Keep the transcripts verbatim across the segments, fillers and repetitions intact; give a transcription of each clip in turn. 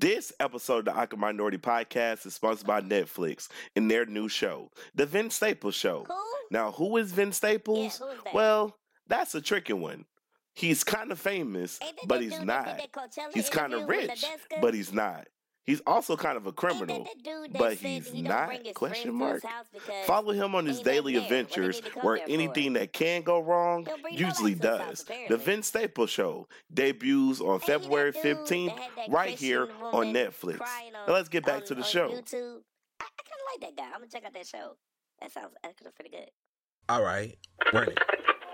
This episode of the Awkward Minority Podcast is sponsored by Netflix and their new show, The Vince Staples Show. Who? Now, who is Vince Staples? Yeah, who is that? Well, that's a tricky one. He's kind of famous, Ain't that but that he's dude that not. did that Coachella He's kind of interview with rich, Nadeska? but he's not. He's also kind of a Ain't criminal, that that dude that but said he's he don't not? bring his Question friends to mark. his house because Follow him on his he ain't daily there. What they adventures need to come where there for? anything that can go wrong He'll bring usually nobody to his house, does. The apparently. Vince Staples Show debuts on Ain't he February that dude fifteenth that had that right here Christian on woman Netflix. crying on, Now let's get back on, to the on show. YouTube? I, I kind of like that guy. I'm gonna check out that show. That sounds that's pretty good. All right, run it.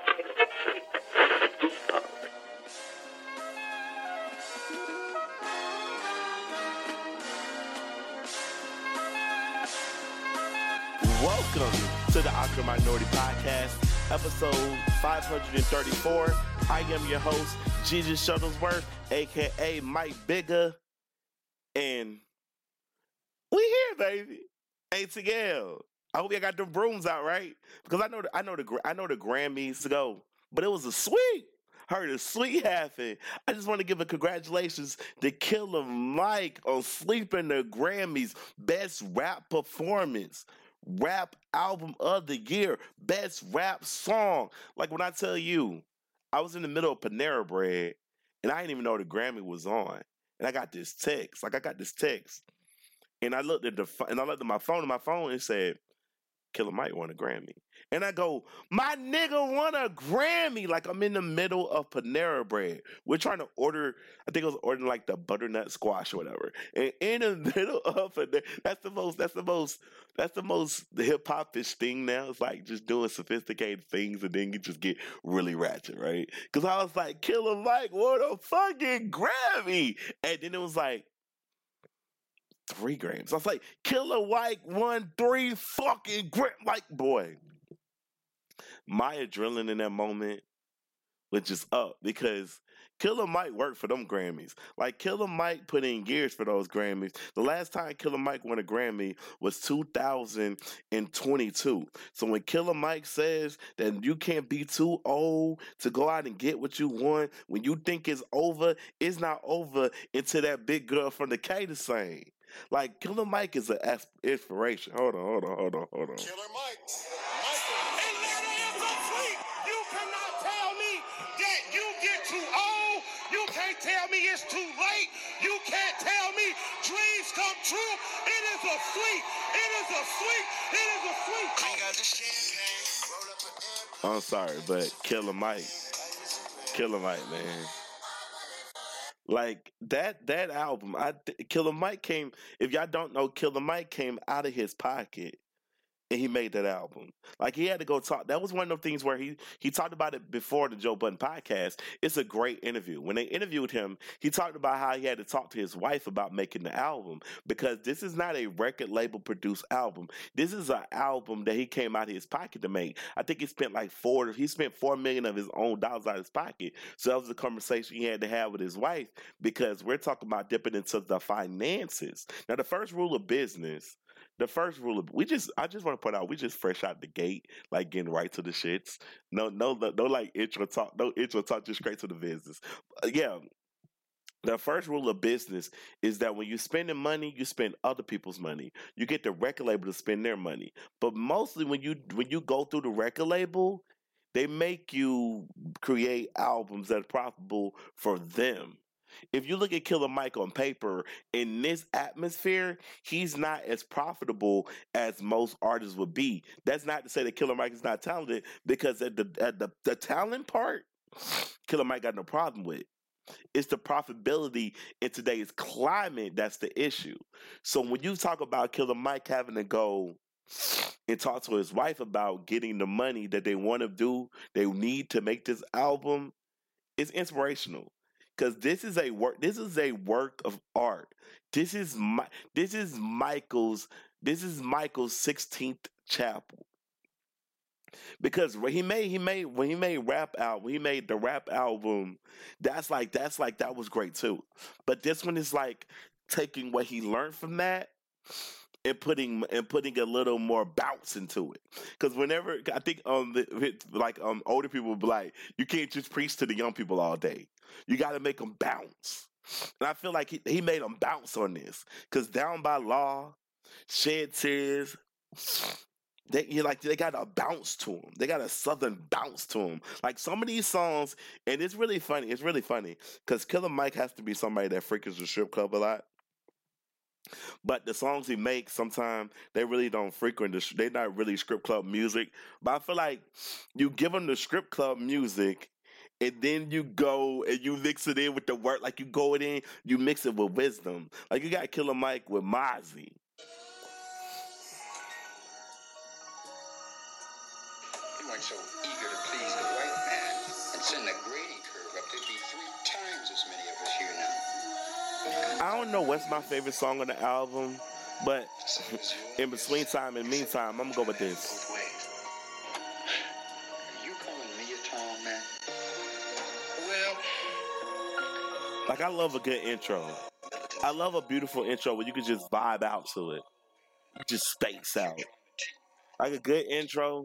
Welcome to the Awkward Minority Podcast, episode five hundred thirty-four. I am your host, Jesus Shuttlesworth, aka Mike Bigger, and we here, baby. A T L. I hope you got the brooms out, right? Because I know the, I know the Gra- I know the Grammys to go, but it was a sweep. Heard a sweet happen. I just want to give a congratulations to Killer Mike on sleeping the Grammys Best Rap Performance. Rap album of the year, best rap song. Like when I tell you, I was in the middle of Panera Bread and I didn't even know the Grammy was on. And I got this text. Like I got this text. And I looked at the pho- and I looked at my phone and my phone and said, Killer Mike won a Grammy. And I go, my nigga won a Grammy. Like I'm in the middle of Panera Bread. We're trying to order, I think I was ordering like the butternut squash or whatever. And in the middle of it, that's the most, that's the most, that's the most hip hop-ish thing now. It's like just doing sophisticated things and then you just get really ratchet, right? Because I was like, Killer Mike won a fucking Grammy. And then it was like, three Grammys. I was like, Killer Mike won three fucking Grammys. Like, boy, my adrenaline in that moment was just up because Killer Mike worked for them Grammys. Like, Killer Mike put in years for those Grammys. The last time Killer Mike won a Grammy was two thousand twenty-two. So when Killer Mike says that you can't be too old to go out and get what you want, when you think it's over, it's not over until that big girl from the K to sing. Like, Killer Mike is an asp- inspiration. Hold on, hold on, hold on, hold on. Killer Mike. Michael. And that is a tweet. You cannot tell me that you get too old. You can't tell me it's too late. You can't tell me dreams come true. It is a sweet. It is a sweet. It is a sweet. I got the champagne. Roll up an I'm sorry, but Killer Mike. Killer Mike, man. Like that that album, I Killer Mike came. If y'all don't know, Killer Mike came out of his pocket and he made that album. Like he had to go talk. That was one of those things where he he talked about it before the Joe Budden podcast. It's a great interview. When they interviewed him, he talked about how he had to talk to his wife about making the album because this is not a record label produced album. This is an album that he came out of his pocket to make. I think he spent like four. He spent four million of his own dollars out of his pocket. So that was a conversation he had to have with his wife because we're talking about dipping into the finances. Now, the first rule of business. The first rule of we just I just want to point out we just fresh out the gate, like getting right to the shits. No, no, no, no like intro talk, no intro talk, just straight to the business. Uh, yeah. The first rule of business is that when you're spending money, you spend other people's money. You get the record label to spend their money. But mostly when you when you go through the record label, they make you create albums that are profitable for them. If you look at Killer Mike on paper, in this atmosphere, he's not as profitable as most artists would be. That's not to say that Killer Mike is not talented, because at the at the, the talent part, Killer Mike got no problem with. It's the profitability in today's climate that's the issue. So when you talk about Killer Mike having to go and talk to his wife about getting the money that they want to do, they need to make this album, it's inspirational. Because this is a work. This is a work of art. This is my. This is Michael's. This is Michael's sixteenth chapel. Because when he made, he made when he made rap album, when he made the rap album. That's like that's like that was great too. But this one is like taking what he learned from that and putting and putting a little more bounce into it. Because whenever I think um the, like um older people will be like, you can't just preach to the young people all day. You got to make them bounce. And I feel like he, he made them bounce on this. Cause Down by Law, Shed Tears, they you like they got a bounce to them. They got a southern bounce to them. Like some of these songs, and it's really funny. It's really funny because Killer Mike has to be somebody that frequents the strip club a lot. But the songs he makes, sometimes they really don't frequent. The, they're not really strip club music. But I feel like you give them the strip club music, and then you go and you mix it in with the work. Like you go it in, you mix it with wisdom. Like you got Killer Mike with Mozzie. You weren't so eager to please the white man and send the grading curve up. There'd be three times as many of us here now. I don't know what's my favorite song on the album, but in between time and meantime, I'm gonna go with this. Both ways. Are you calling me a tall man? Well, Like I love a good intro. I love a beautiful intro where you can just vibe out to it. You just space out. Like a good intro.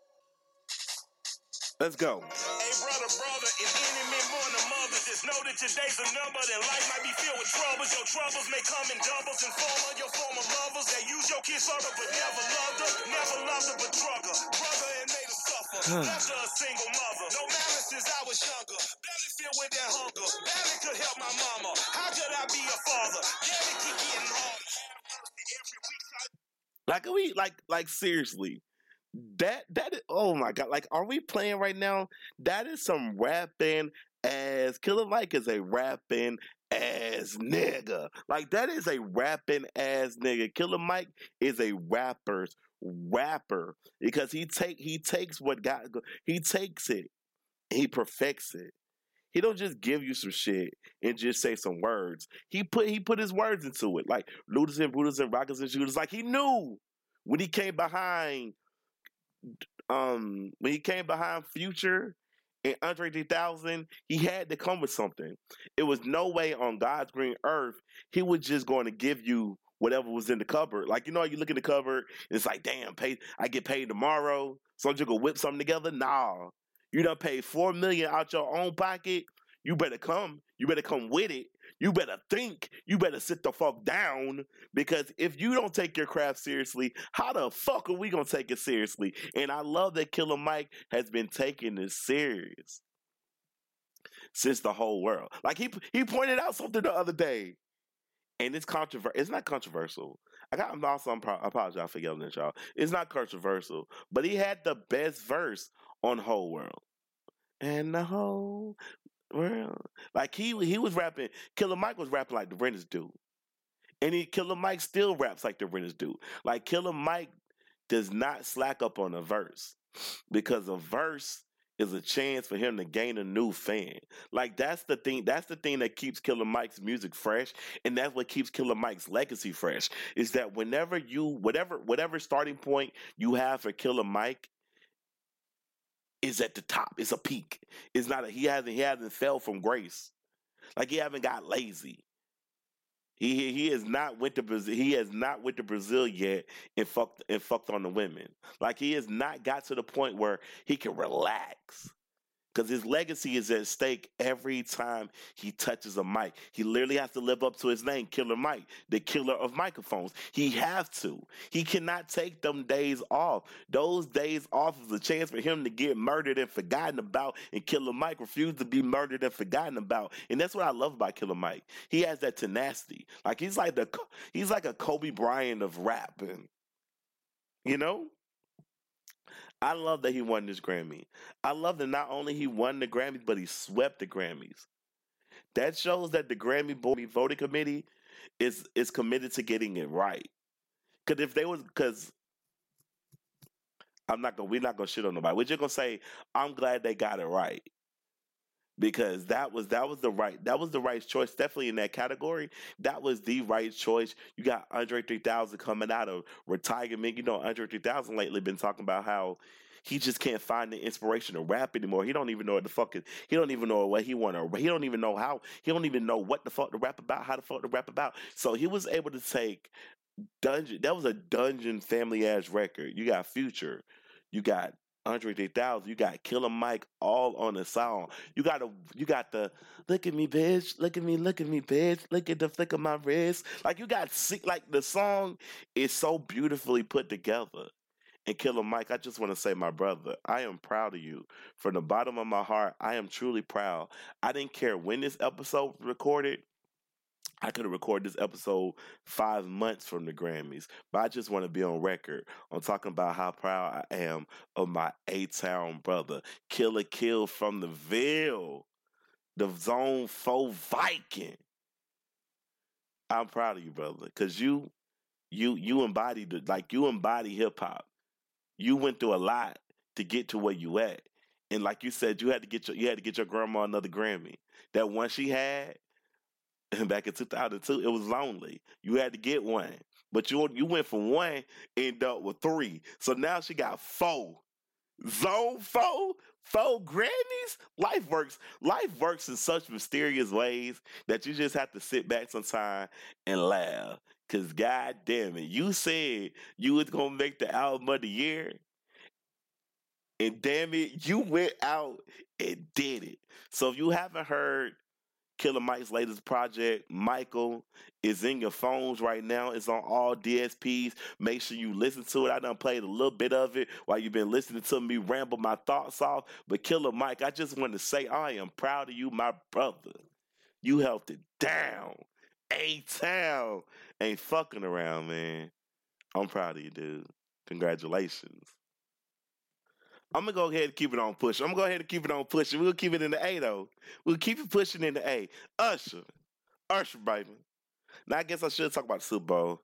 Let's go. Hey, brother, brother, if any men born a mother, just know that your days are numbered and life might be filled with troubles. Your troubles may come in doubles and former your former lovers that use your kids for her but never loved her, never loved her but drug her. Brother and made her suffer, left her a single mother. No malice since I was younger, barely filled with that hunger, barely could help my mama. How could I be a father? Yeah, it keep getting harder. Every week I Like are we like like seriously. That that is, oh my god, like are we playing right now? That is some rapping ass Killer Mike is a rapping ass nigga. Like that is a rapping ass nigga. Killer Mike is a rapper's rapper because he take he takes what got he takes it, he perfects it. He don't just give you some shit and just say some words. He put he put his words into it. Like looters and booters and rockers and shooters. Like he knew when he came behind um when he came behind Future and Andre three thousand, he had to come with something. It was no way on God's green earth he was just going to give you whatever was in the cupboard. Like you know, you look in the cupboard and it's like, damn, pay I get paid tomorrow, so I'm just gonna whip something together. Nah, you done paid four million out your own pocket. You better come. You better come with it. You better think. You better sit the fuck down because if you don't take your craft seriously, how the fuck are we gonna take it seriously? And I love that Killer Mike has been taking this serious since the whole world. Like he he pointed out something the other day, and it's controversial. It's not controversial. I got. I'm also. I'm pro- I apologize for yelling at y'all. It's not controversial, but he had the best verse on Whole World. And the whole world, like he he was rapping. Killer Mike was rapping like the Renters do, and he Killer Mike still raps like the Renters do. Like Killer Mike does not slack up on a verse because a verse is a chance for him to gain a new fan. Like that's the thing. That's the thing that keeps Killer Mike's music fresh, and that's what keeps Killer Mike's legacy fresh. Is that whenever you, whatever, whatever starting point you have for Killer Mike is at the top. It's a peak. It's not a he hasn't he hasn't fell from grace. Like he haven't got lazy. He he, he has not went to Brazil. He has not went to Brazil yet and fucked and fucked on the women. Like he has not got to the point where he can relax. Because his legacy is at stake every time he touches a mic. He literally has to live up to his name, Killer Mike, the killer of microphones. He has to. He cannot take them days off. Those days off is a chance for him to get murdered and forgotten about, and Killer Mike refused to be murdered and forgotten about. And that's what I love about Killer Mike. He has that tenacity. Like he's like the he's like a Kobe Bryant of rap. And, you know? I love that he won this Grammy. I love that not only he won the Grammys, but he swept the Grammys. That shows that the Grammy voting committee is is committed to getting it right. Because if they was, because I'm not gonna, we're not gonna shit on nobody. We're just gonna say I'm glad they got it right. Because that was that was the right that was the right choice, definitely in that category. That was the right choice. You got Andre three thousand coming out of retirement. You know, Andre three thousand lately been talking about how he just can't find the inspiration to rap anymore. He don't even know what the fuck is, he don't even know what he want to. He don't even know how. He don't even know what the fuck to rap about. How the fuck to rap about. So he was able to take Dungeon. That was a Dungeon family ass record. You got Future. You got Andre three thousand. You got Killer Mike all on the song. You got a, you got the look at me, bitch. Look at me, look at me, bitch. Look at the flick of my wrist. Like you got see, like the song is so beautifully put together. And Killer Mike, I just want to say, my brother, I am proud of you. From the bottom of my heart, I am truly proud. I didn't care when this episode was recorded. I could have recorded this episode five months from the Grammys, but I just want to be on record on talking about how proud I am of my A-Town brother, Killer Kill from the Ville, the Zone four Viking. I'm proud of you, brother, because you, you, you embodied the, like you embody hip hop. You went through a lot to get to where you at, and like you said, you had to get your, you had to get your grandma another Grammy. That one she had. Back in two thousand two, it was lonely. You had to get one, but you you went from one, end up with three. So now she got four. Zone four, four Grammys. Life works. Life works in such mysterious ways that you just have to sit back sometime and laugh. Cause god damn it, you said you was gonna make the album of the year, and damn it, you went out and did it. So if you haven't heard Killer Mike's latest project, Michael, is in your phones right now. It's on all D S Ps. Make sure you listen to it. I done played a little bit of it while you've been listening to me ramble my thoughts off. But Killer Mike, I just want to say I am proud of you, my brother. You held it down. A-Town ain't fucking around, man. I'm proud of you, dude. Congratulations. I'm gonna go ahead and keep it on pushing. I'm gonna go ahead and keep it on pushing. We'll keep it in the A though. We'll keep it pushing in the A. Usher, Usher, baby. Now I guess I should talk about the Super Bowl.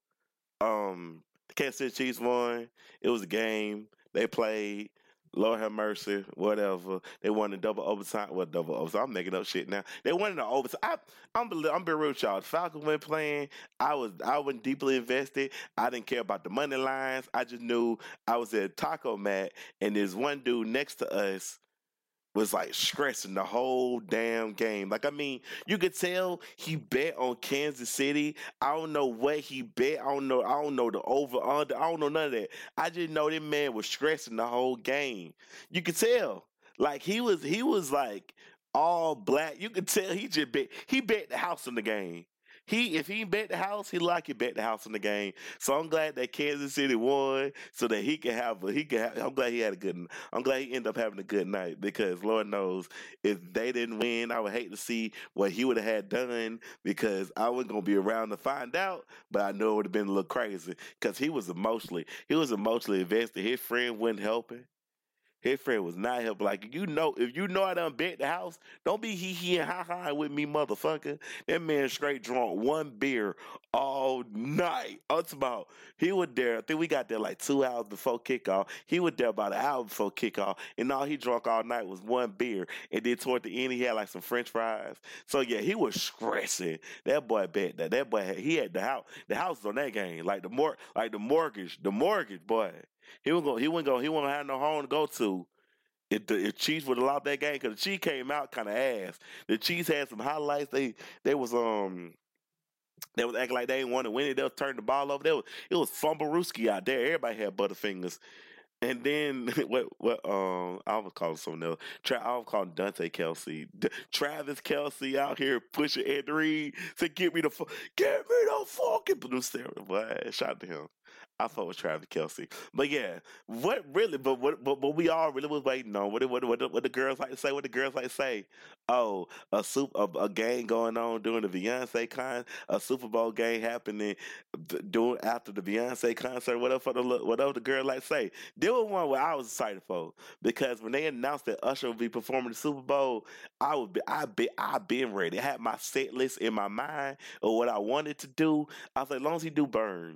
Um, the Kansas City Chiefs won. It was a game. They played. Lord have mercy, whatever. They won in double overtime. What double overtime? I'm making up shit now. They won in the overtime. I, I'm, I'm being real with y'all. The Falcons went playing. I was, I wasn't deeply invested. I didn't care about the money lines. I just knew I was at Taco Mat, and there's one dude next to us was like stressing the whole damn game. Like, I mean, you could tell he bet on Kansas City. I don't know what he bet. I don't know. I don't know the over under. I don't know none of that. I just know that man was stressing the whole game. You could tell. Like he was. He was like all black. You could tell he just bet. He bet the house in the game. He if he bet the house, he like he bet the house in the game. So I'm glad that Kansas City won, so that he can have a he can. Have, I'm glad he had a good. I'm glad he ended up having a good night, because Lord knows if they didn't win, I would hate to see what he would have had done, because I wasn't gonna be around to find out. But I know it would have been a little crazy, because he was emotionally he was emotionally invested. His friend wasn't helping. His friend was not helping. Like, you know, if you know I done bet the house, don't be hee hee and ha ha with me, motherfucker. That man straight drunk one beer all night. I'm talking about, he was there. I think we got there like two hours before kickoff. He was there about an hour before kickoff, and all he drunk all night was one beer. And then toward the end, he had like some French fries. So yeah, he was stressing. That boy bet that. That boy had, he had the house. The house was on that game. Like the mor, like the mortgage, the mortgage boy. He wasn't going. He wasn't going. He wasn't have no home to go to. If the if Chiefs would have lost that game, because the Chiefs came out kind of ass. The Chiefs had some highlights. They they was um they was acting like they didn't want to win it. They was turning the ball over. They was, it was Fumblerooski out there. Everybody had butterfingers. And then what? What? Um, I was calling something else. Tra- I was calling Dante Kelsey, D- Travis Kelsey out here pushing Ed Reed to get me the fu- get me the fucking blue stereo. Boy, shout out to him. I fuck with Travis Kelsey, but yeah, what really? But what? But, but we all really was waiting on what? What? What? What the girls like to say? What the girls like to say? Oh, a soup, a, a game going on during the Beyonce con, a Super Bowl game happening doing after the Beyonce concert. Whatever the whatever the girl like to say. There was one where I was excited for, because when they announced that Usher would be performing the Super Bowl, I would be, I be, I been ready. I had my set list in my mind of what I wanted to do. I was like, as long as he do Burn.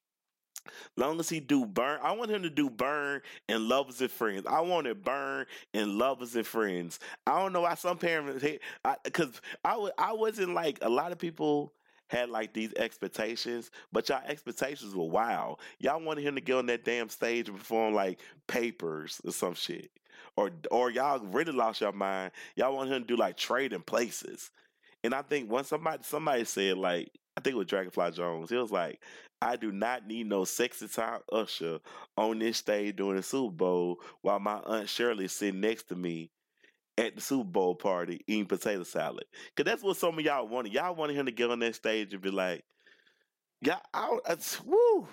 Long as he do Burn, I want him to do Burn and Lovers and Friends. I wanted Burn and Lovers and Friends. I don't know why some parents, because I, I, I wasn't like, a lot of people had like these expectations, but y'all expectations were wild. Y'all wanted him to get on that damn stage and perform like Papers or some shit. Or, or y'all really lost your mind. Y'all want him to do like Trading Places. And I think once somebody, somebody said like, I think it was Dragonfly Jones. He was like, I do not need no sexy time usher on this stage during the Super Bowl while my Aunt Shirley sitting next to me at the Super Bowl party eating potato salad. Because that's what some of y'all wanted. Y'all wanted him to get on that stage and be like, yeah, I, I, woo.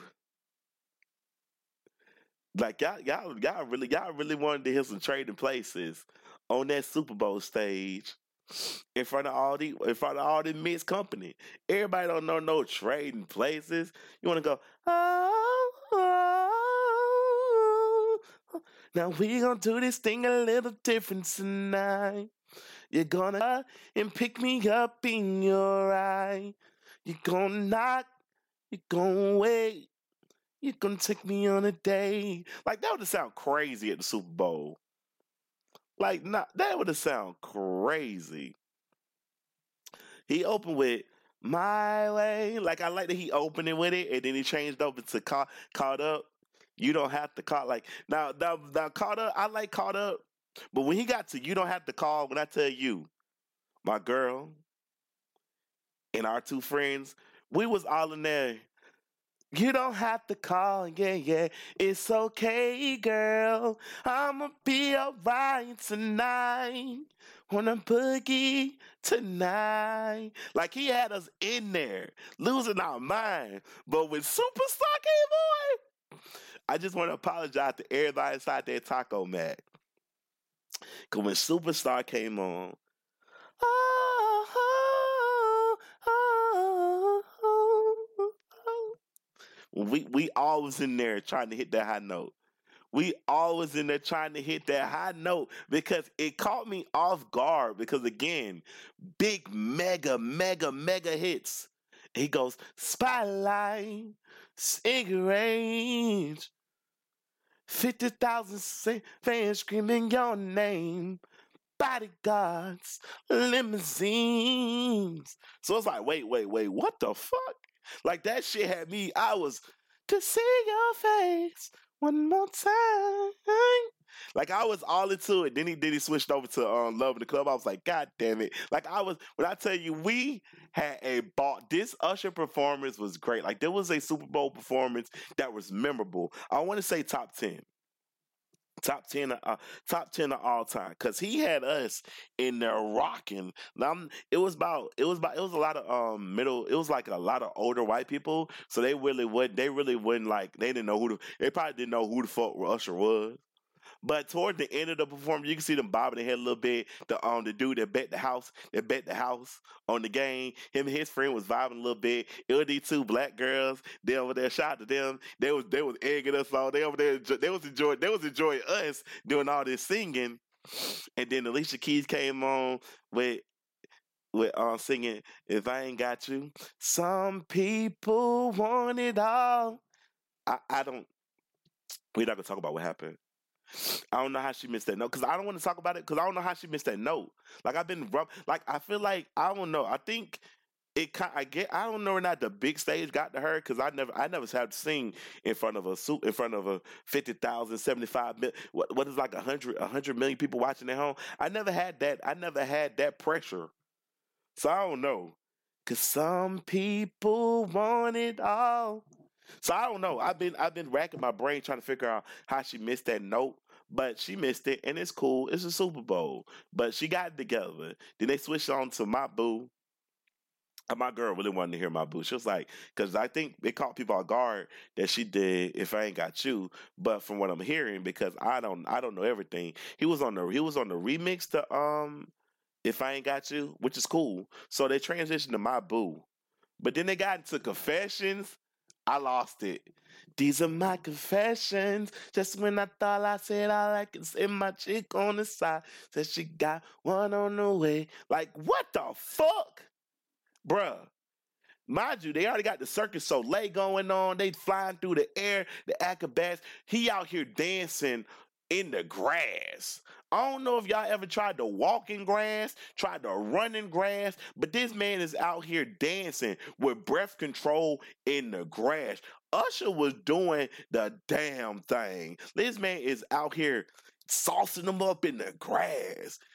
Like y'all, y'all, y'all really, y'all really wanted to hear some trading places on that Super Bowl stage in front of all the, in front of all the mixed company. Everybody don't know no trading places. You want to go, oh, oh, oh. Now we gonna do this thing a little different tonight. You're gonna uh, and pick me up in your eye. You're gonna knock, you're gonna wait. You're gonna take me on a date. Like, that would sound crazy at the Super Bowl. Like, not, that would sound crazy. He opened with My Way. Like, I like that he opened it with it, and then he changed over to ca- Caught Up. You don't have to call. Like, now, now, now, Caught Up, I like Caught Up. But when he got to You Don't Have to Call, when I tell you, my girl and our two friends, we was all in there. You don't have to call, yeah, yeah. It's okay, girl. I'ma be alright tonight. Wanna boogie tonight. Like, he had us in there, losing our mind. But when Superstar came on, I just want to apologize to everybody inside that Taco Mat. Because when Superstar came on, oh, oh, oh, oh, oh. We we always in there trying to hit that high note. We always in there trying to hit that high note because it caught me off guard because, again, big, mega, mega, mega hits. He goes, Spotlight, cigarettes, fifty thousand fans screaming your name, bodyguards, limousines. So it's like, wait, wait, wait, what the fuck? Like, that shit had me, I was, to see your face one more time. Like, I was all into it. Then he then he switched over to um, Love in the Club. I was like, God damn it. Like, I was, when I tell you, we had a ball. This Usher performance was great. Like, there was a Super Bowl performance that was memorable. I want to say top ten. Top ten, uh, top ten of all time, because he had us in there rocking. Now, it was about, it was about, it was a lot of um middle. It was like a lot of older white people, so they really would, they really wouldn't like. They didn't know who the, they probably didn't know who the fuck Usher was. But toward the end of the performance, you can see them bobbing their head a little bit. The um the dude that bet the house, that bet the house on the game. Him and his friend was vibing a little bit. It was these two black girls. They over there, shout out to them. They was they was egging us on. They over there, they was enjoying they was enjoying us doing all this singing. And then Alicia Keys came on with with um singing If I Ain't Got You. Some people want it all. I, I don't. We're not gonna talk about what happened. I don't know how she missed that note because I don't want to talk about it because I don't know how she missed that note. Like, I've been rub- like I feel like I don't know. I think it. I get. I don't know. Or not the big stage got to her because I never. I never had to sing in front of a suit in front of a fifty thousand, seventy five million. What what is like a hundred a hundred million people watching at home. I never had that. I never had that pressure. So I don't know. Cause some people want it all. So I don't know. I've been I've been racking my brain trying to figure out how she missed that note, but she missed it, and it's cool. It's a Super Bowl, but she got it together. Then they switched on to My Boo. And my girl really wanted to hear My Boo. She was like, because I think they caught people off guard that she did If I Ain't Got You. But from what I'm hearing, because I don't I don't know everything, he was on the he was on the remix to um If I Ain't Got You, which is cool. So they transitioned to My Boo, but then they got into Confessions. I lost it. These are my confessions. Just when I thought I said all I can say, my chick on the side said she got one on the way. Like, what the fuck? Bruh. Mind you, they already got the Circus Soleil going on. They flying through the air, the acrobats. He out here dancing in the grass. I don't know if y'all ever tried to walk in grass, tried to run in grass, but this man is out here dancing with breath control in the grass. Usher was doing the damn thing. This man is out here saucing them up in the grass.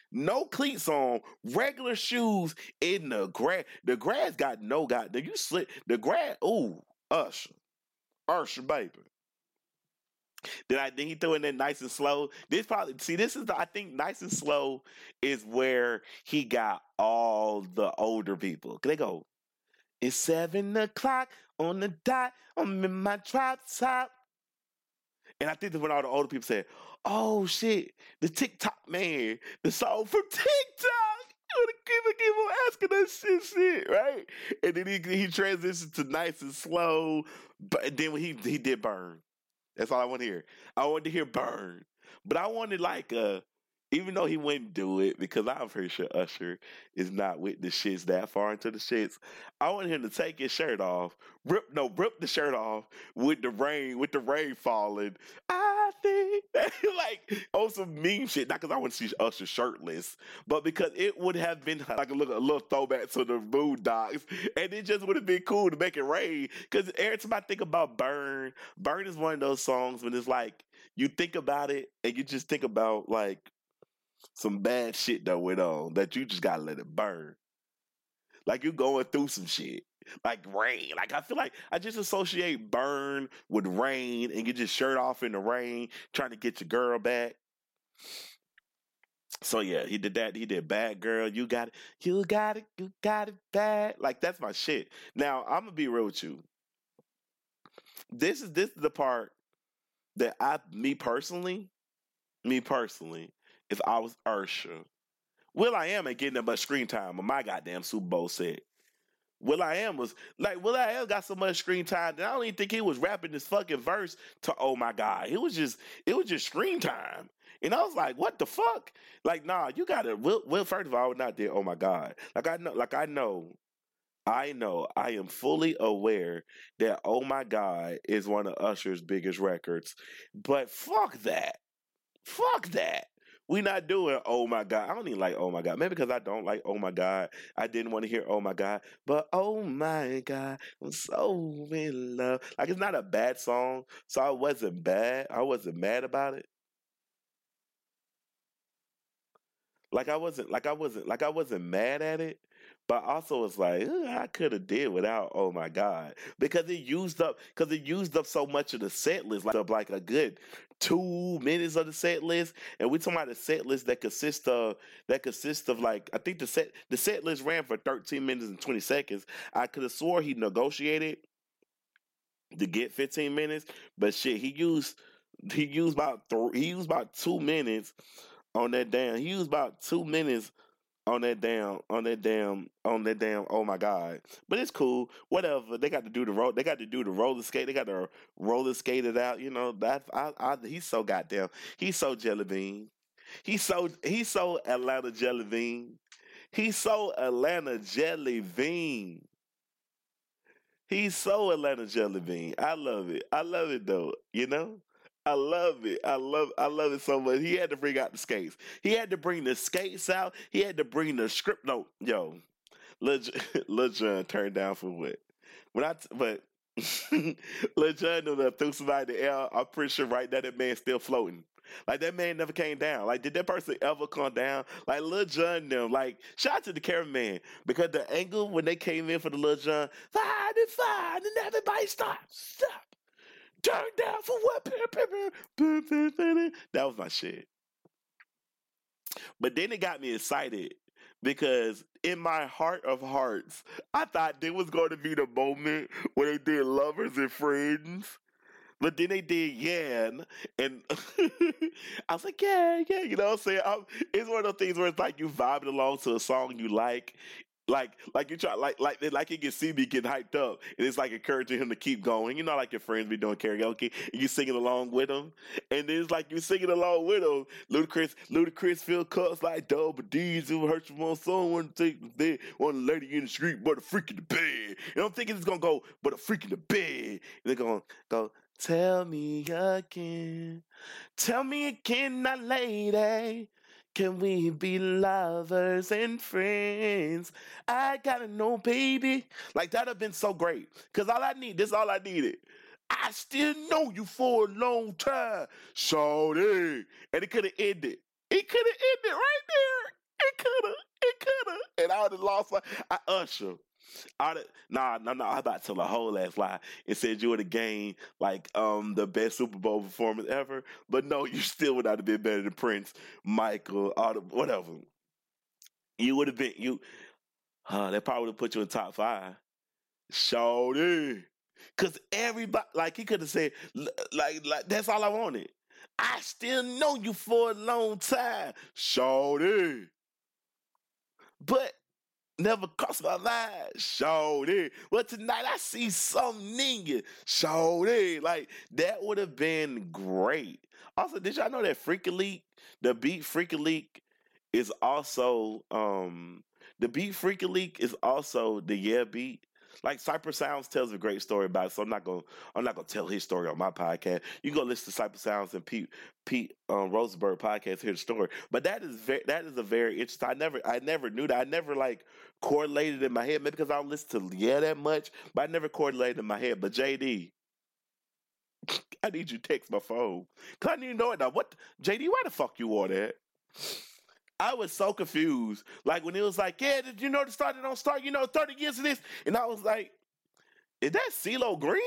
no cleats on, regular shoes in the grass. The grass got no goddamn. You slip the grass. Ooh, Usher, Usher, baby. Then I then he threw in there nice and slow. This probably see this is the, I think nice and slow is where he got all the older people. They go, it's seven o'clock on the dot. I'm in my drop top. And I think that's when all the older people said, oh shit, the TikTok man, the song from TikTok. People keep on asking that shit, shit, right? And then he he transitioned to nice and slow. But then when he he did Burn. That's all I want to hear. I wanted to hear Burn. But I wanted like a, even though he wouldn't do it, because I'm pretty sure Usher is not with the shits that far into the shits. I wanted him to take his shirt off, rip no, rip the shirt off with the rain, with the rain falling. I think like on some meme shit, not because I want to see Usher shirtless, but because it would have been like a little, a little throwback to the Boondocks, and it just would have been cool to make it rain. Because every time I think about Burn, Burn is one of those songs when it's like you think about it and you just think about like some bad shit that went on that you just gotta let it burn. Like you going through some shit. Like rain. Like I feel like I just associate Burn with rain and get your shirt off in the rain, trying to get your girl back. So yeah, he did that. He did Bad Girl. You got it. You got it. You got it bad. Like that's my shit. Now I'm gonna be real with you. This is this is the part that I me personally, me personally, if I was Usher, Will I Am ain't getting that much screen time on my goddamn Super Bowl set. Will I Am was like Will I Am got so much screen time that I don't even think he was rapping this fucking verse to Oh My God. It was just it was just screen time. And I was like, what the fuck? Like, nah, you gotta Will, Will first of all, I would not do Oh My God. Like I know, like I know, I know, I am fully aware that Oh My God is one of Usher's biggest records. But fuck that. Fuck that. We not doing Oh My God. I don't even like Oh My God. Maybe because I don't like Oh My God. I didn't want to hear Oh My God. But Oh My God, I'm so in love. Like it's not a bad song. So I wasn't bad. I wasn't mad about it. Like I wasn't like I wasn't like I wasn't mad at it. But also it's like "Ugh, I could have did without Oh My God. Because it used up because it used up so much of the set list, like up like a good two minutes of the set list. And we talking about a set list that consists of that consists of like I think the set the set list ran for thirteen minutes and twenty seconds. I could have swore he negotiated to get fifteen minutes, but shit, he used he used about th- he used about two minutes on that damn. He used about two minutes on that damn, on that damn, on that damn. Oh My God! But it's cool. Whatever. They got to do the roll. They got to do the roller skate. They got to roller skate it out. You know that. I, I, he's so goddamn. He's so jelly bean. He's so. He's so Atlanta jelly bean. He's so Atlanta jelly bean. He's so Atlanta jelly bean. I love it. I love it though. You know. I love it. I love I love it so much. He had to bring out the skates. He had to bring the skates out. He had to bring the script note. Yo, Lil, Lil Jon turned down for what? When I t- but Lil Jon knew that threw somebody in the air. I'm pretty sure right now that man's still floating. Like that man never came down. Like did that person ever come down? Like Lil Jon them. Like shout out to the cameraman because the angle when they came in for the Lil Jon, fine and fine, and everybody stop, stop. Turn down for what? That was my shit. But then it got me excited because in my heart of hearts, I thought there was going to be the moment where they did Lovers and Friends. But then they did Yeah, and I was like, yeah, yeah, you know what I'm saying? I'm, it's one of those things where it's like you vibing along to a song you like, like, like you try, like, like, like you can see me getting hyped up, and it's like encouraging him to keep going. You know, like your friends be doing karaoke, and you singing along with them, and then it's like you singing along with them. Ludacris, Ludacris feel cuts like double D's. It will hurt you on someone to take the bed, one lady in the street, but a freak in the bed. And I'm thinking it's gonna go, but a freak in the bed. And they're gonna go. Tell me again, tell me again, my lady. Can we be lovers and friends? I gotta know, baby. Like, that'd have been so great. Because all I need, this is all I needed. I still know you for a long time, shawty. And it could have ended. It could have ended right there. It coulda, it coulda, and I would have lost my I, Usher. I nah, nah, nah. I'm about to tell a whole ass lie. It said you would have gained like um the best Super Bowl performance ever, but no, you still would not have been better than Prince, Michael, all the whatever. You would have been you. Uh, that probably would have put you in top five. Shawty, cause everybody like he could have said l- like like that's all I wanted. I still know you for a long time, Shawty, but never crossed my mind, shawty. But tonight I see something in you, shawty. Like that would have been great. Also, did y'all know that Freaky Leak, the beat Freaky Leak, is also um the beat Freaky Leak is also the Yeah beat. Like Cypress Sounds tells a great story about it, so I'm not gonna I'm not gonna tell his story on my podcast. You can go listen to Cypress Sounds and Pete Pete um, Rosenberg podcast, hear the story. But that is very that is a very interesting. I never I never knew that. I never like correlated in my head, maybe because I don't listen to Yeah that much, but I never correlated in my head. But J D, I need you to text my phone. Cause I need to know it now. What J D, why the fuck you wore that? I was so confused. Like when it was like, yeah, did you know the start don't start, you know, thirty years of this? And I was like, is that CeeLo Green?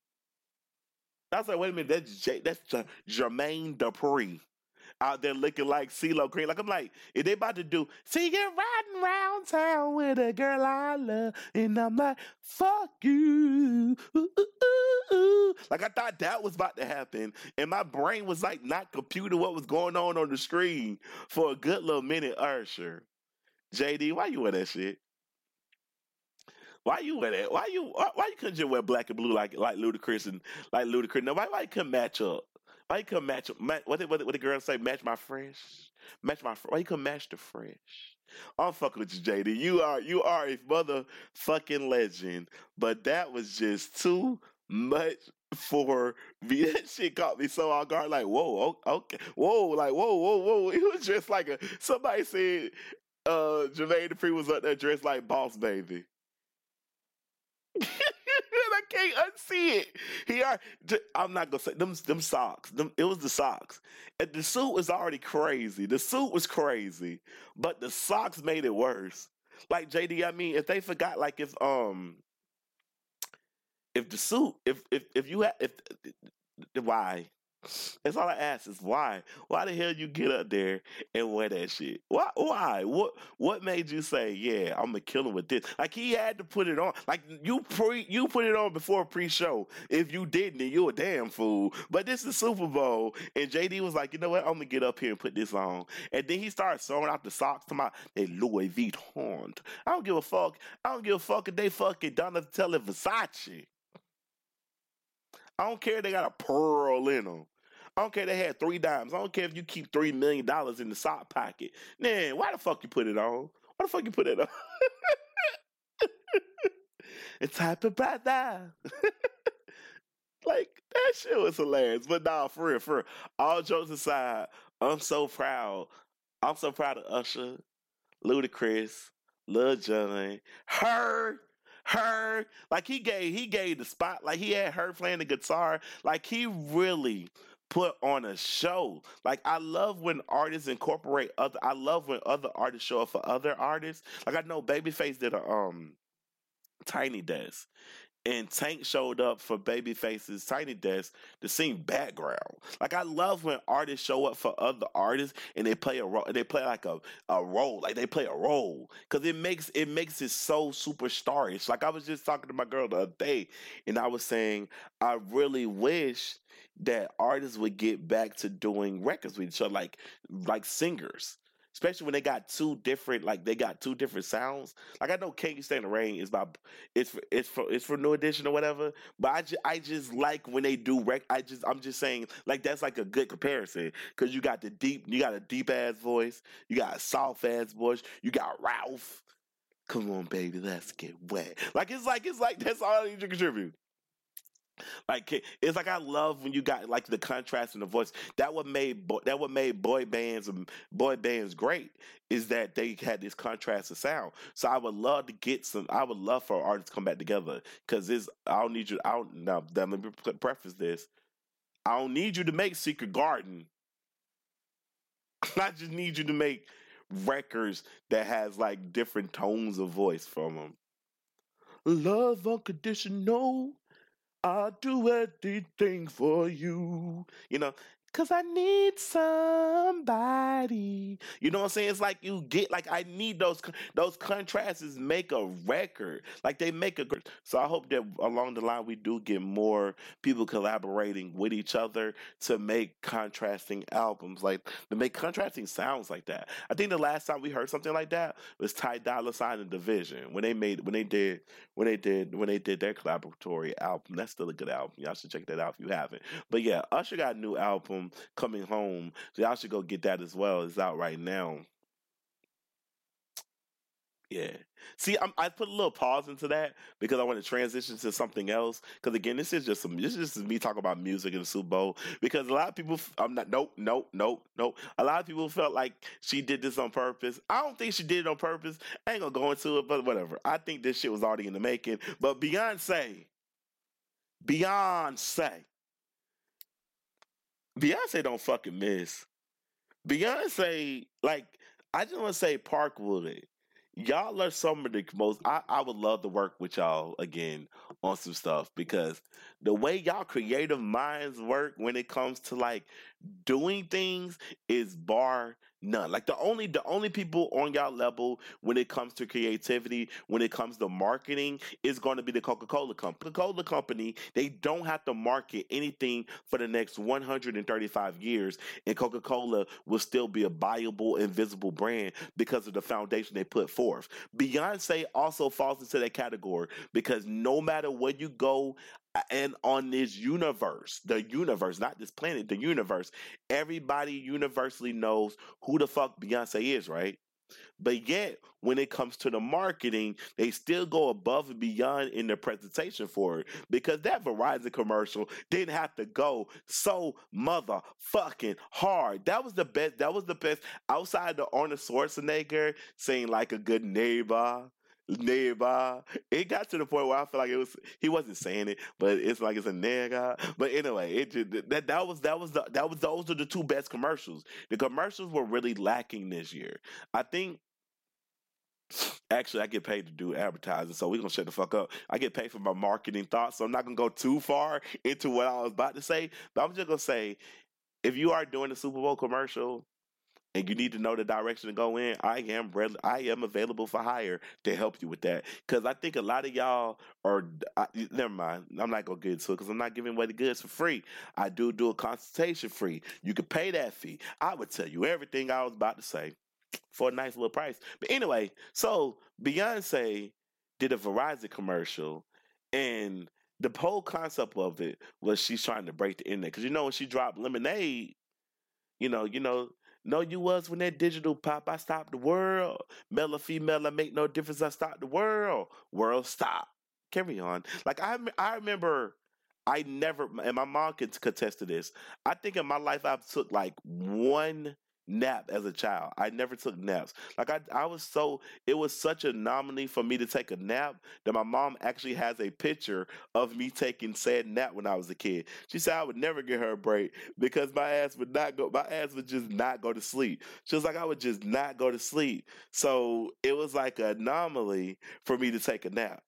I was like, wait a minute, that's J- that's J- Jermaine Dupri out there looking like CeeLo Green. Like I'm like, if they about to do, see you riding around town with a girl I love, and I'm like, fuck you. Ooh, ooh, ooh, ooh. Like I thought that was about to happen, and my brain was like not computing what was going on on the screen for a good little minute. Usher, J D, why you wear that shit? Why you wear that? Why you why, why you couldn't just wear black and blue like like Ludacris and like Ludacris? No, why why you couldn't match up? Why you couldn't match up? Ma- what did what, did- what the girl say? Match my fresh, match my. fr- Why you couldn't match the fresh? I'm fucking with you, J D. You are you are a motherfucking legend. But that was just too much for me. That shit caught me so off guard. Like whoa, o- okay, whoa, like whoa, whoa, whoa. It was just like a somebody said. Uh, Jermaine Dupri was up there dressed like Boss Baby. I can't unsee it. He are. I'm not gonna say them. Them socks. Them. It was the socks. And the suit was already crazy. The suit was crazy, but the socks made it worse. Like J D, I mean, if they forgot, like if um, if the suit, if if if you had, if why? That's all I ask is why? Why the hell you get up there and wear that shit? Why? Why? What? What made you say, yeah, I'm gonna kill him with this? Like he had to put it on. Like you pre, you put it on before pre-show. If you didn't, then you a damn fool. But this is Super Bowl, and J D was like, you know what? I'm gonna get up here and put this on. And then he started throwing out the socks to my they Louis Vuitton. I don't give a fuck. I don't give a fuck if they fucking Donatella Versace. I don't care if they got a pearl in them. I don't care if they had three dimes. I don't care if you keep three million dollars in the sock pocket. Man, why the fuck you put it on? Why the fuck you put it on? It's type of brother. Like that shit was hilarious. But nah, for real, for real. All jokes aside, I'm so proud. I'm so proud of Usher, Ludacris, Lil Jon, her. Her, like he gave he gave the spot, like he had her playing the guitar, like he really put on a show. Like I love when artists incorporate other. I love when other artists show up for other artists. Like I know Babyface did a um Tiny Desk, and Tank showed up for Babyface's Tiny Desk to sing background. Like I love when artists show up for other artists and they play a role. They play like a, a role, like they play a role because it makes it makes it so superstarish. Like I was just talking to my girl the other day, and I was saying I really wish that artists would get back to doing records with each other, like like singers. Especially when they got two different, like they got two different sounds. Like I know "Can You Stand the Rain" is about it's for, it's for it's for New Edition or whatever. But I just I just like when they do rec. I just I'm just saying like that's like a good comparison because you got the deep, you got a deep ass voice, you got a soft ass voice, you got Ralph. Come on, baby, let's get wet. Like it's like it's like that's all I need to contribute. Like it's like I love when you got like the contrast in the voice. That what made boy, that what made boy bands and boy bands great is that they had this contrast of sound. So I would love to get some. I would love for artists to come back together because this. I don't need you. I don't now. Let me preface this. I don't need you to make Secret Garden. I just need you to make records that has like different tones of voice from them. Love unconditional. I'll do anything for you. You know, cause I need somebody. You know what I'm saying? It's like you get like I need those con- those contrasts make a record. Like they make a gr- so I hope that along the line we do get more people collaborating with each other to make contrasting albums, like to make contrasting sounds like that. I think the last time we heard something like that was Ty Dolla Sign and Division when they made when they did when they did when they did their collaboratory album. That's still a good album. Y'all should check that out if you haven't. But yeah, Usher got a new album coming home, so y'all should go get that as well. It's out right now. Yeah. See, I'm, I put a little pause into that because I want to transition to something else. Because again, this is just some. This is just me talking about music in the Super Bowl. Because a lot of people, I'm not. Nope, nope, nope, nope. A lot of people felt like she did this on purpose. I don't think she did it on purpose. I ain't gonna go into it, but whatever. I think this shit was already in the making. But Beyonce, Beyonce, Beyonce don't fucking miss. Beyonce, like, I just want to say Parkwood. Y'all are some of the most. I, I would love to work with y'all again on some stuff because the way y'all creative minds work when it comes to like doing things is bar none. Like the only the only people on y'all level when it comes to creativity, when it comes to marketing, is going to be the Coca-Cola company. Coca-Cola company, they don't have to market anything for the next one hundred thirty-five years, and Coca-Cola will still be a viable and visible brand because of the foundation they put forth. Beyonce also falls into that category because no matter where you go and on this universe, the universe, not this planet, the universe, everybody universally knows who the fuck Beyonce is, right? But yet, when it comes to the marketing, they still go above and beyond in their presentation for it because that Verizon commercial didn't have to go so motherfucking hard. That was the best. That was the best outside the Arnold Schwarzenegger saying like a good neighbor. Neighbor. It got to the point where I feel like it was he wasn't saying it, but it's like it's a nigga. But anyway, it just, that that was that was the, that was those are the two best commercials. The commercials were really lacking this year. I think. Actually, I get paid to do advertising, so we're gonna shut the fuck up. I get paid for my marketing thoughts, so I'm not gonna go too far into what I was about to say. But I'm just gonna say, if you are doing a Super Bowl commercial and you need to know the direction to go in, I am re- I am available for hire to help you with that. Because I think a lot of y'all are. I, never mind. I'm not gonna get into it because I'm not giving away the goods for free. I do do a consultation free. You can pay that fee. I would tell you everything I was about to say for a nice little price. But anyway, so Beyonce did a Verizon commercial, and the whole concept of it was she's trying to break the internet. Because you know when she dropped Lemonade, you know, you know. No, you was when that digital pop, I stopped the world. Male or female, I make no difference. I stopped the world. World stop. Carry on. Like I, I remember, I never, and my mom can contest to this. I think in my life I took like one nap as a child. I never took naps. Like I, I was so, it was such an anomaly for me to take a nap that my mom actually has a picture of me taking said nap when I was a kid. She said I would never get her a break because my ass would not go, my ass would just not go to sleep. She was like, I would just not go to sleep. So it was like an anomaly for me to take a nap.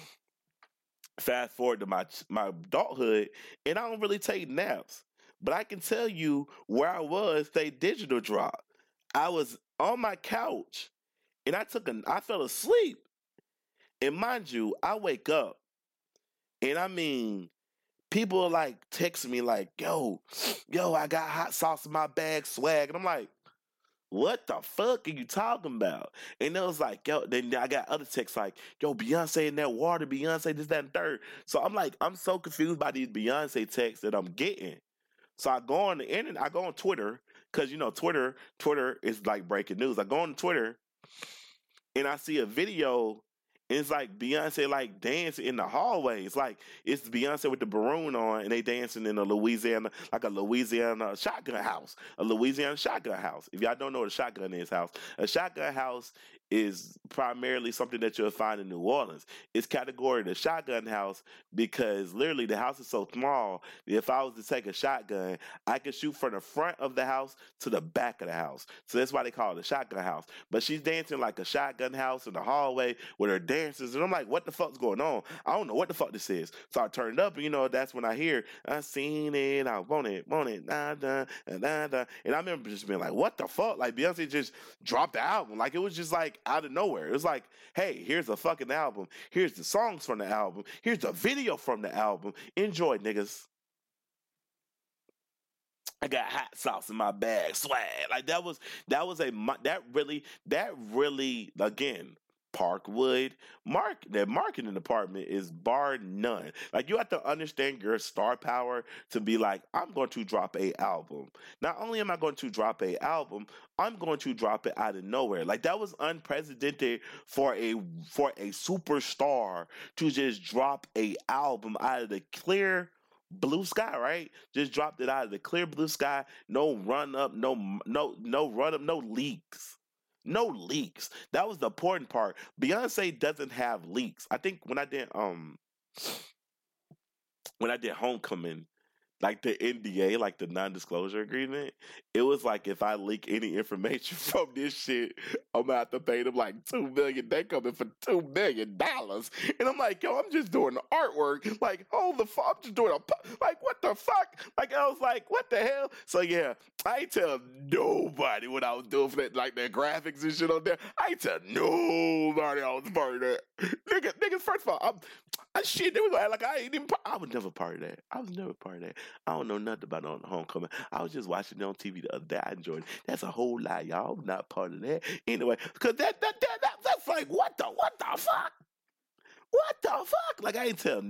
Fast forward to my my adulthood, and I don't really take naps. But I can tell you where I was, they digital drop. I was on my couch and I took a I fell asleep. And mind you, I wake up and I mean people are like texting me like, yo, yo, I got hot sauce in my bag, swag. And I'm like, what the fuck are you talking about? And it was like, yo, then I got other texts like, yo, Beyonce in that water, Beyonce, this, that, and third. So I'm like, I'm so confused by these Beyonce texts that I'm getting. So I go on the internet, I go on Twitter, because you know, Twitter, Twitter is like breaking news. I go on Twitter and I see a video, and it's like Beyonce like dancing in the hallway. It's like it's Beyonce with the maroon on, and they dancing in a Louisiana, like a Louisiana shotgun house, a Louisiana shotgun house. If y'all don't know what a shotgun is, house, a shotgun house is primarily something that you'll find in New Orleans. It's categorized the shotgun house because literally the house is so small. If I was to take a shotgun, I could shoot from the front of the house to the back of the house. So that's why they call it a shotgun house. But she's dancing like a shotgun house in the hallway with her dancers, and I'm like, what the fuck's going on? I don't know what the fuck this is. So I turned up, and you know, that's when I hear, I seen it, I want it, want it, nah, nah, nah, nah. And I remember just being like, what the fuck? Like, Beyonce just dropped the album. Like, it was just like out of nowhere. It was like, hey, here's a fucking album. Here's the songs from the album. Here's the video from the album. Enjoy, niggas. I got hot sauce in my bag, swag. Like that was that was a that really that really again. Parkwood, mark that marketing department is bar none. Like you have to understand your star power to be like, I'm going to drop a album. Not only am I going to drop a album, I'm going to drop it out of nowhere. Like that was unprecedented for a for a superstar to just drop a album out of the clear blue sky, right? Just dropped it out of the clear blue sky. No run up, no no no run up, no leaks. No leaks. That was the important part. Beyonce doesn't have leaks. I think when I did um when I did Homecoming, like the N D A, like the non-disclosure agreement, it was like if I leak any information from this shit, I'm gonna have to pay them like two million. They coming for two million dollars, and I'm like, yo, I'm just doing the artwork. Like, oh the fuck, I'm just doing a like, what the fuck? Like, I was like, what the hell? So yeah, I ain't tell nobody what I was doing for that, like that graphics and shit on there. I ain't tell nobody I was part of that. Nigga, niggas, first of all, I'm, I shit. They was like, like I ain't even. I was never part of that. I was never part of that. I don't know nothing about on Homecoming. I was just watching it on T V the other day. I enjoyed it. That's a whole lie, y'all. I'm not part of that. Anyway, because that, that, that, that, that's like, what the, what the fuck? What the fuck? Like, I ain't tell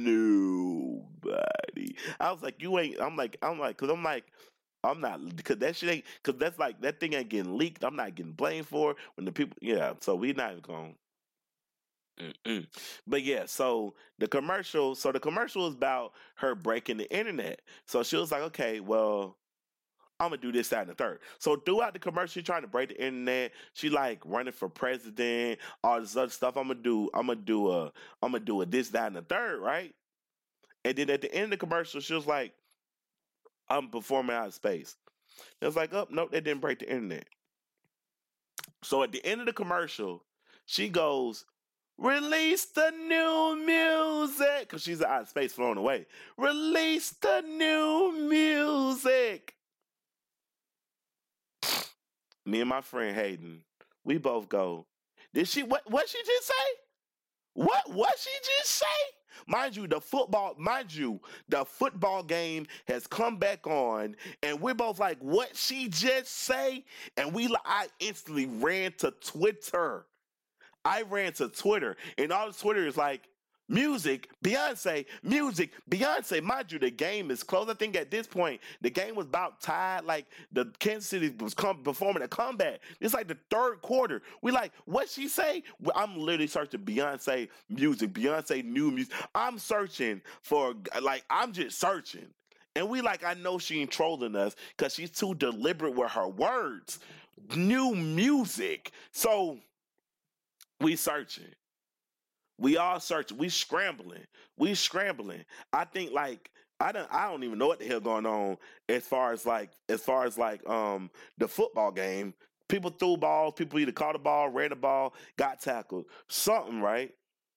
nobody. I was like, you ain't, I'm like, I'm like, because I'm like, I'm not, because that shit ain't, because that's like, that thing ain't getting leaked. I'm not getting blamed for it when the people, yeah, so we not even going. Mm-mm. But yeah, so the commercial, so the commercial is about her breaking the internet. So she was like, okay, well, I'm gonna do this, that, and the third. So throughout the commercial, she's trying to break the internet. She like running for president, all this other stuff. I'm gonna do, I'm gonna do a, I'm gonna do a this, that, and the third, right? And then at the end of the commercial, she was like, I'm performing out of space. It was like, oh, nope, they didn't break the internet. So at the end of the commercial, she goes, release the new music, because she's out of space flown away. Release the new music. Me and my friend Hayden, we both go, did she, what, what she just say? What, what she just say? Mind you, the football, mind you, the football game has come back on, and we're both like, what she just say? And we, I instantly ran to Twitter. I ran to Twitter, and all the Twitter is like, music, Beyonce, music, Beyonce. Mind you, the game is close. I think at this point, the game was about tied. Like, the Kansas City was come, performing a comeback. It's like the third quarter. We like, what she say? Well, I'm literally searching Beyonce music, Beyonce new music. I'm searching for, like, I'm just searching. And we like, I know she ain't trolling us because she's too deliberate with her words. New music. So we searching. We all searching. We scrambling. We scrambling. I think like I don't. I don't even know what the hell going on as far as like as far as like um the football game. People threw balls. People either caught the ball, ran the ball, got tackled, something, right?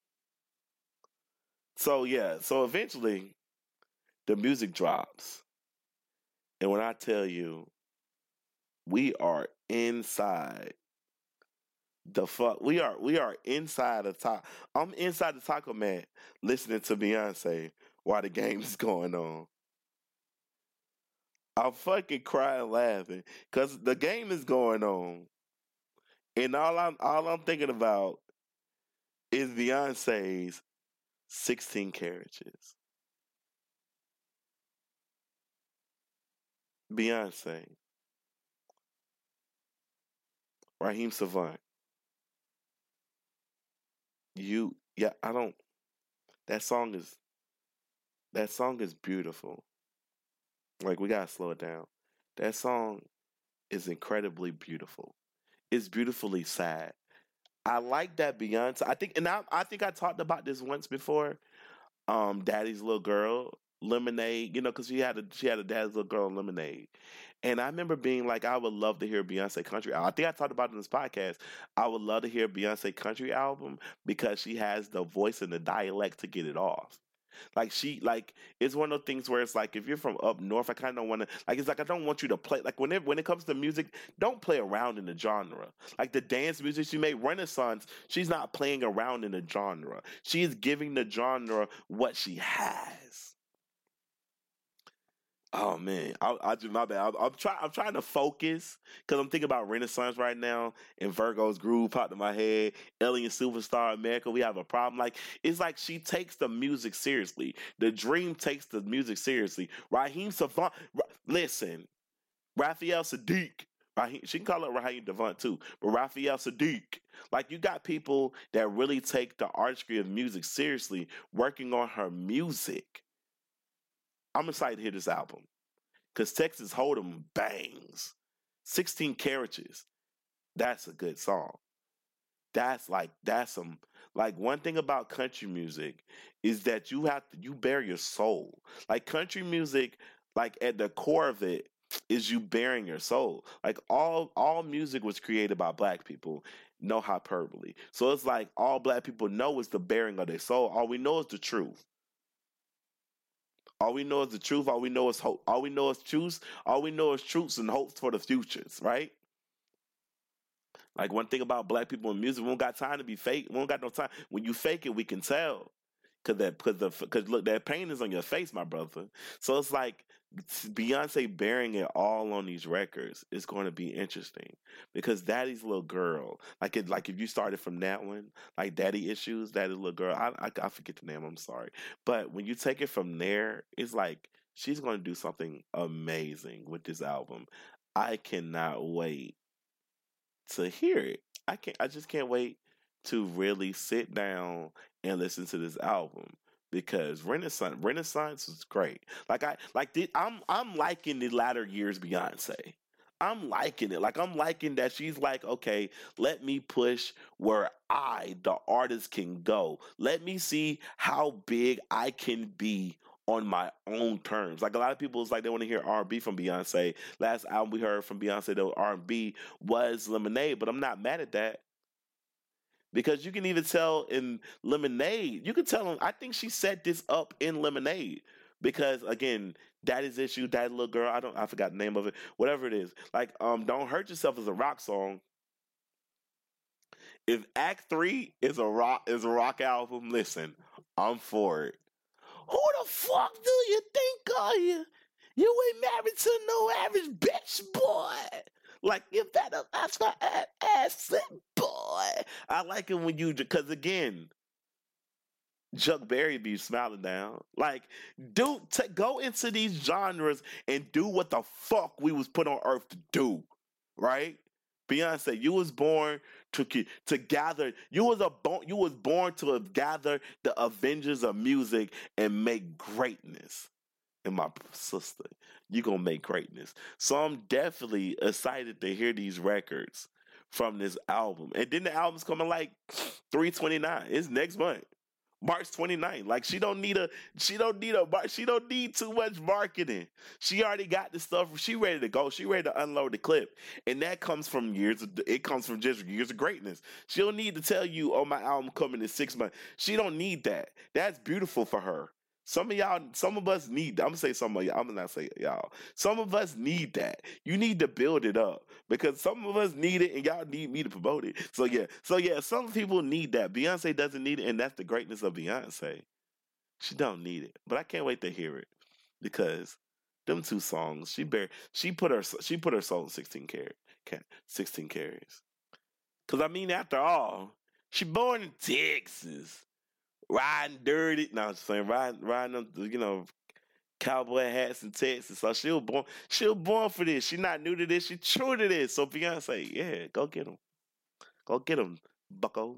So yeah. So eventually, the music drops, and when I tell you, we are inside. The fuck, we are we are inside the top. I'm inside the taco mat listening to Beyonce while the game is going on. I'm fucking crying laughing because the game is going on, and all I'm all I'm thinking about is Beyonce's sixteen carriages. Beyonce, Raheem Savant. You, yeah, I don't. That song is that song is beautiful. Like, we gotta slow it down. That song is incredibly beautiful. It's beautifully sad. I like that Beyonce. I think, and I, I think I talked about this once before. Um, Daddy's Little Girl, Lemonade. You know, because she had a she had a Daddy's Little Girl, Lemonade. And I remember being like, I would love to hear Beyonce country. I think I talked about it in this podcast. I would love to hear Beyonce country album because she has the voice and the dialect to get it off. Like she like it's one of those things where it's like if you're from up north, I kind of want to like it's like I don't want you to play like when it when it comes to music, don't play around in the genre. Like the dance music she made, Renaissance, she's not playing around in the genre. She is giving the genre what she has. Oh man, I, I just my bad. I'm, I'm trying. I'm trying to focus because I'm thinking about Renaissance right now, and Virgo's groove popped in my head. Alien Superstar America, we have a problem. Like it's like she takes the music seriously. The Dream takes the music seriously. Raheem Savant, Ra- listen, Raphael Sadiq. Raheem, she can call it Raheem Devant too, but Raphael Sadiq. Like you got people that really take the artistry of music seriously, working on her music. I'm excited to hear this album because Texas Hold'em bangs. sixteen Carriages. That's a good song. That's like that's some like one thing about country music is that you have to you bear your soul. Like country music, like at the core of it is you bearing your soul. Like all all music was created by black people. No hyperbole. So it's like all black people know is the bearing of their soul. All we know is the truth. All we know is the truth. All we know is hope. All we know is truths. All we know is truths and hopes for the futures, right? Like one thing about black people in music, we don't got time to be fake. We don't got no time. When you fake it, we can tell. Cause that, cause the, cause look, that pain is on your face, my brother. So it's like Beyonce bearing it all on these records is going to be interesting because Daddy's Little Girl, like it, like if you started from that one, like Daddy Issues, Daddy's Little Girl, I, I, I forget the name. I'm sorry, but when you take it from there, it's like she's going to do something amazing with this album. I cannot wait to hear it. I can't. I just can't wait to really sit down and listen to this album because Renaissance Renaissance was great. Like I like the, I'm I'm liking the latter years Beyonce. I'm liking it. Like I'm liking that she's like, okay, let me push where I, the artist, can go. Let me see how big I can be on my own terms. Like a lot of people is like they want to hear R and B from Beyonce. Last album we heard from Beyonce, the R and B was Lemonade, but I'm not mad at that. Because you can even tell in Lemonade, you can tell him, I think she set this up in Lemonade. Because again, Daddy's Issue, Daddy Little Girl, I don't I forgot the name of it, whatever it is. Like, um, Don't Hurt Yourself is a rock song. If Act Three is a rock is a rock album, listen, I'm for it. Who the fuck do you think are you? You ain't married to no average bitch, boy. Like if that that's my ass, boy. I like it when you because again, Chuck Berry be smiling down. Like, do to go into these genres and do what the fuck we was put on earth to do, right? Beyonce, you was born to to gather. You was a born. You was born to gather the Avengers of music and make greatness. And my sister, you gonna make greatness. So I'm definitely excited to hear these records from this album. And then the album's coming like three twenty-nine. It's next month. March twenty-ninth. Like she don't need a she don't need a she don't need too much marketing. She already got the stuff. She ready to go. She ready to unload the clip. And that comes from years of, it comes from just years of greatness. She don't need to tell you, oh, my album coming in six months. She don't need that. That's beautiful for her. Some of y'all, some of us need, I'm gonna say some of y'all, I'm gonna not say y'all. Some of us need that. You need to build it up because some of us need it and y'all need me to promote it. So yeah, so yeah, some people need that. Beyonce doesn't need it, and that's the greatness of Beyonce. She don't need it, but I can't wait to hear it because them two songs, she bear, she put her, she put her soul in sixteen carries, sixteen carries. Cause I mean, after all, she born in Texas. Riding dirty. No, I'm just saying, riding, riding them, you know, cowboy hats in Texas. So she was born, she was born for this. She not new to this. She true to this. So Beyonce, yeah, go get him. Go get him, bucko.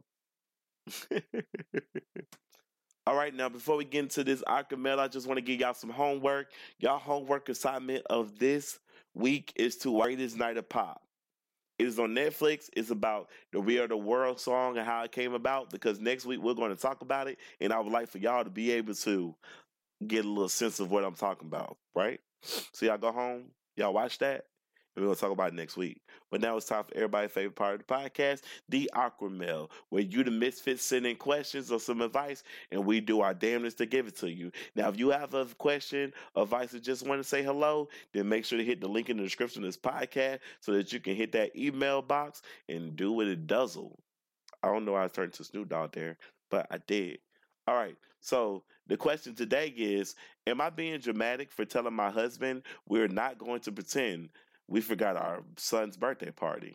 All right, now, before we get into this Archimel, I just want to give y'all some homework. Y'all homework assignment of this week is to watch Greatest Night of Pop. It is on Netflix. It's about the We Are the World song and how it came about. Because next week we're going to talk about it, and I would like for y'all to be able to get a little sense of what I'm talking about, right? So y'all go home, y'all watch that, and we're gonna talk about it next week. But now it's time for everybody's favorite part of the podcast, the Awkward Mail, where you the misfits send in questions or some advice, and we do our damnedest to give it to you. Now, if you have a question, advice, or just want to say hello, then make sure to hit the link in the description of this podcast so that you can hit that email box and do what it doesn't. I don't know how I turned to Snoop Dogg there, but I did. All right, so the question today is, am I being dramatic for telling my husband we're not going to pretend we forgot our son's birthday party?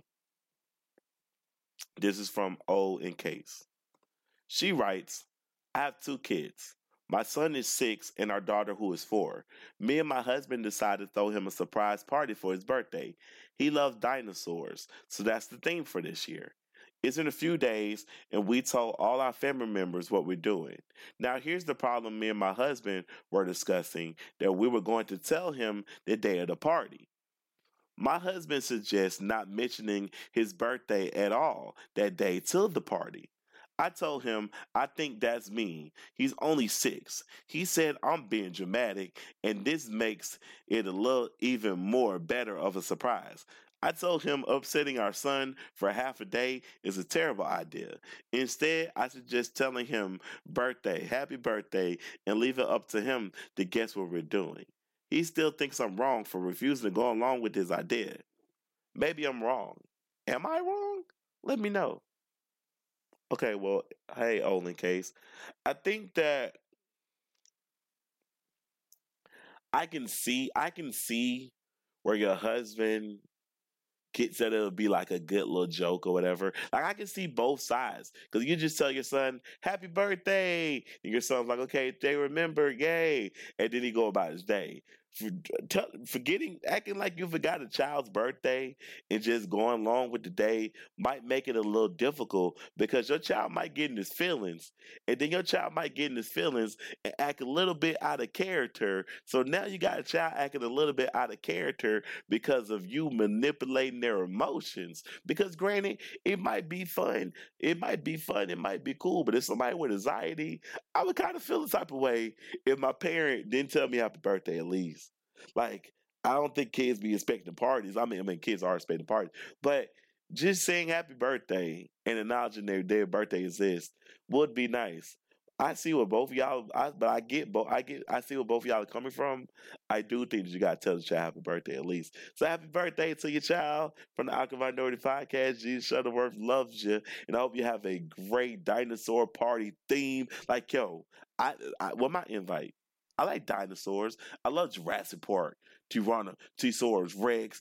This is from O in Case. She writes, I have two kids. My son is six and our daughter who is four. Me and my husband decided to throw him a surprise party for his birthday. He loves dinosaurs, so that's the theme for this year. It's in a few days, and we told all our family members what we're doing. Now, here's the problem me and my husband were discussing, that we were going to tell him the day of the party. My husband suggests not mentioning his birthday at all that day till the party. I told him I think that's mean. He's only six. He said I'm being dramatic, and this makes it a little even more better of a surprise. I told him upsetting our son for half a day is a terrible idea. Instead, I suggest telling him birthday, happy birthday, and leave it up to him to guess what we're doing. He still thinks I'm wrong for refusing to go along with his idea. Maybe I'm wrong. Am I wrong? Let me know. Okay, well, hey, Olin Case. I think that I can see, I can see where your husband gets that it'll be like a good little joke or whatever. Like, I can see both sides. Because you just tell your son, happy birthday. And your son's like, okay, they remember, yay. And then he go about his day. For, tell, forgetting, acting like you forgot a child's birthday and just going along with the day might make it a little difficult because your child might get in his feelings. And then your child might get in his feelings and act a little bit out of character. So now you got a child acting a little bit out of character because of you manipulating their emotions. Because granted, it might be fun. It might be fun. It might be cool. But if somebody with anxiety, I would kind of feel the type of way if my parent didn't tell me happy birthday at least. Like, I don't think kids be expecting parties. I mean, I mean, kids are expecting parties. But just saying happy birthday and acknowledging their, their birthday exists would be nice. I see what both of y'all, I, but I get both. I get, I see where both of y'all are coming from. I do think that you gotta tell the child happy birthday at least. So happy birthday to your child from the Awkward Minority Podcast. G Shuttleworth loves you, and I hope you have a great dinosaur party theme. Like, yo, I, I what my invite? I like dinosaurs. I love Jurassic Park, Tyrannosaurus Rex,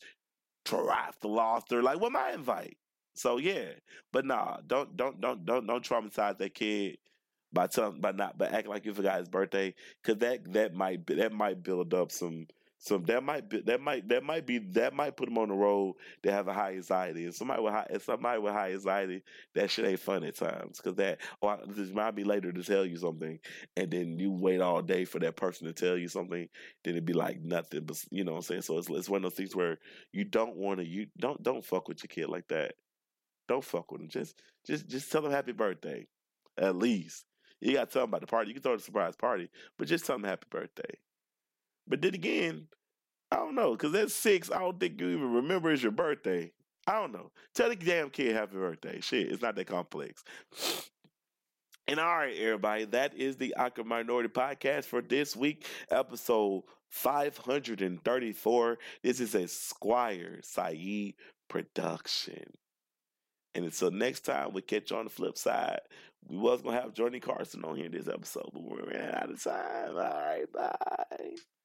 Pterodactyl. Like, what my invite? So yeah, but nah, don't don't don't don't don't traumatize that kid by telling by not by acting like you forgot his birthday, because that that might that might build up some some that might be, that might that might be that might put him on the road to have a high anxiety, and somebody with high and somebody with high anxiety, that shit ain't fun at times, because that or this might be later to tell you something, and then you wait all day for that person to tell you something, then it'd be like nothing, but you know what I'm saying. So it's it's one of those things where you don't want to you don't don't fuck with your kid like that. Don't fuck with them. Just just just tell them happy birthday, at least. You gotta tell them about the party. You can throw a surprise party, but just tell them happy birthday. But then again, I don't know, because at six, I don't think you even remember it's your birthday. I don't know. Tell the damn kid happy birthday. Shit, it's not that complex. And all right, everybody, that is the Awkward Minority Podcast for this week, episode five hundred thirty-four. This is a Squire Saeed production. And until next time, we catch you on the flip side. We was going to have Johnny Carson on here in this episode, but we ran out of time. All right, bye.